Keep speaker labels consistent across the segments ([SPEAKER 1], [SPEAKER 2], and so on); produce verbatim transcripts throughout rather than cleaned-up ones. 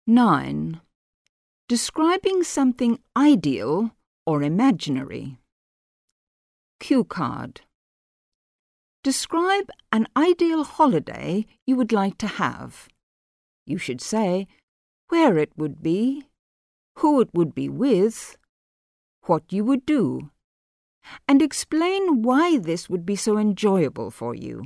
[SPEAKER 1] nine. Describing something ideal or imaginary. Cue card. Describe an ideal holiday you would like to have. You should say where it would be, who it would be with, what you would do, and explain why this would be so enjoyable for you.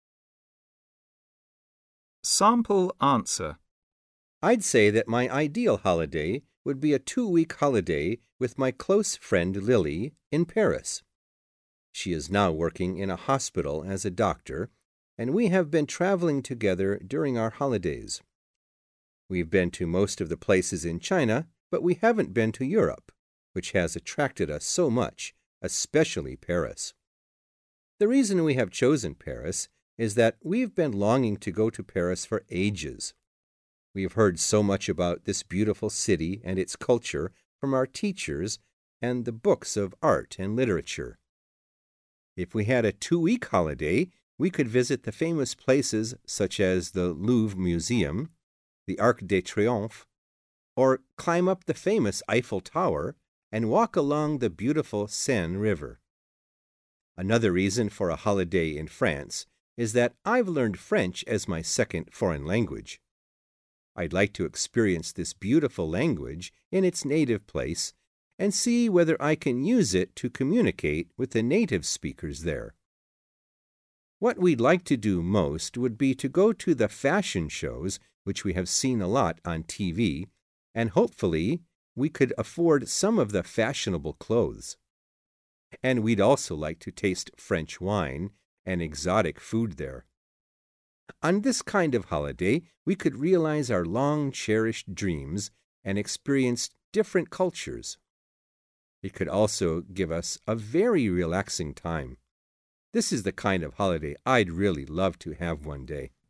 [SPEAKER 2] Sample answer.
[SPEAKER 3] I'd say that my ideal holiday would be a two-week holiday with my close friend Lily in Paris. She is now working in a hospital as a doctor, and we have been traveling together during our holidays. We've been to most of the places in China, but we haven't been to Europe, which has attracted us so much, especially Paris. The reason we have chosen Paris is that we've been longing to go to Paris for ages. We have heard so much about this beautiful city and its culture from our teachers and the books of art and literature. If we had a two-week holiday, we could visit the famous places such as the Louvre Museum, the Arc de Triomphe, or climb up the famous Eiffel Tower and walk along the beautiful Seine River. Another reason for a holiday in France is that I've learned French as my second foreign language. I'd like to experience this beautiful language in its native place and see whether I can use it to communicate with the native speakers there. What we'd like to do most would be to go to the fashion shows, which we have seen a lot on T V, and hopefully we could afford some of the fashionable clothes. And we'd also like to taste French wine and exotic food there. On this kind of holiday, we could realize our long-cherished dreams and experience different cultures. It could also give us a very relaxing time. This is the kind of holiday I'd really love to have one day.